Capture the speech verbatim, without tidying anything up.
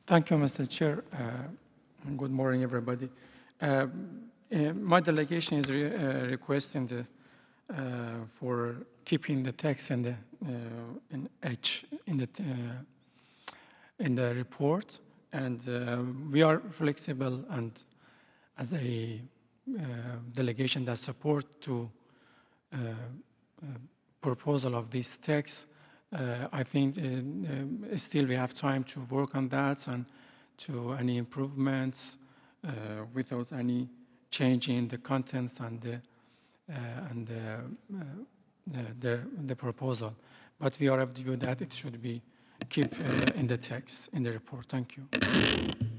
Thank you, Mister Chair. Uh, good morning, everybody. Uh, uh, my delegation is re uh, requesting the, uh, for keeping the text in the uh, in H in the uh, in the report, and uh, we are flexible and as a uh, delegation that support to uh, uh, proposal of this text. Uh, I think uh, uh, still we have time to work on that and to any improvements uh, without any change in the contents and the, uh, and the, uh, the, the proposal. But we are of the view that it should be keep uh, in the text, in the report. Thank you.